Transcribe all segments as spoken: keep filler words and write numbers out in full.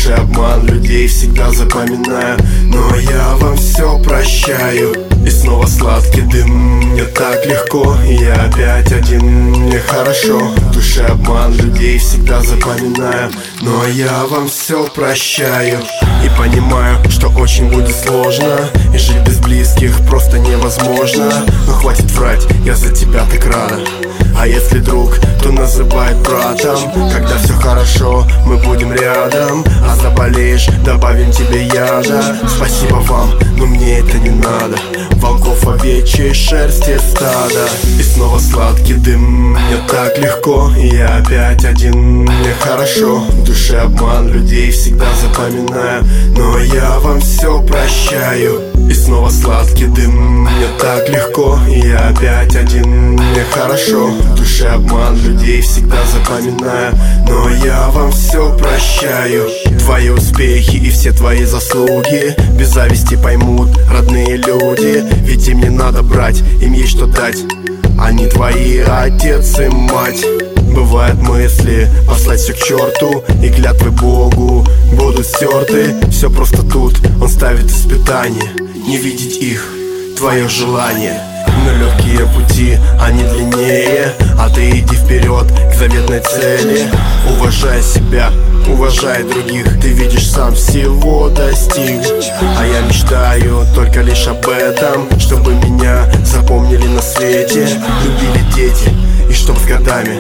душе обман, людей всегда запоминаю, но я вам все прощаю. И снова сладкий дым, мне так легко, и я опять один, мне хорошо. В душе обман, людей всегда запоминаю, но я вам все прощаю. И понимаю, что очень будет сложно, и жить без близких просто невозможно. Но хватит врать, я за тебя так рада. А если друг, то называет братом. Когда все хорошо, мы будем рядом, а заболеешь, добавим тебе яда. Спасибо вам, но мне это не надо. Волков овечьей шерсти стада. И снова сладкий дым, мне так легко, и я опять один, мне хорошо. В душе обман, людей всегда запоминаю, но я вам все прощаю. И снова сладкий дым, мне так легко, и я опять один, мне хорошо. В душе обман, людей всегда запоминаю, но я вам все прощаю. Твои успехи и все твои заслуги без зависти поймут родные люди. Ведь им не надо брать, им есть что дать. Они твои отец и мать. Бывают мысли послать все к черту, и клятвы Богу будут стерты. Все просто тут, он ставит испытания. Не видеть их, твое желание. Но легкие пути, они длиннее, а ты иди вперед к заветной цели. Уважай себя, уважай других, ты видишь, сам всего достиг. А я мечтаю только лишь об этом, чтобы меня запомнили на свете, любили дети, и чтоб с годами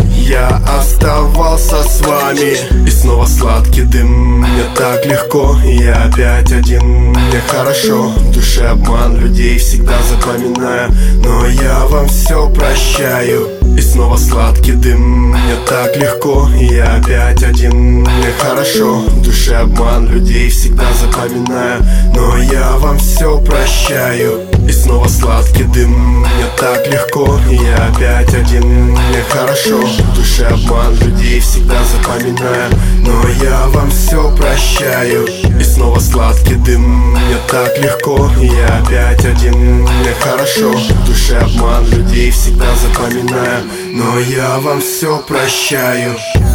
я оставался с вами. И снова сладкий дым, мне так легко, и я опять один, мне хорошо. В душе обман, людей всегда запоминаю, но я вам все прощаю. И снова сладкий дым, мне так легко, и я опять один, мне хорошо. В душе обман, людей всегда запоминаю, но я вам все прощаю. И снова сладкий дым, мне так легко, и я опять один, мне хорошо. В душе обман, людей всегда запоминаю, но я вам все прощаю. И снова сладкий дым, мне так легко, и я опять один, мне хорошо. В душе обман, людей всегда запоминаю, но я вам все прощаю.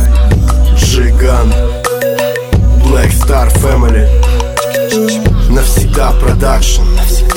Джиган, Black Star Family, навсегда продакшн.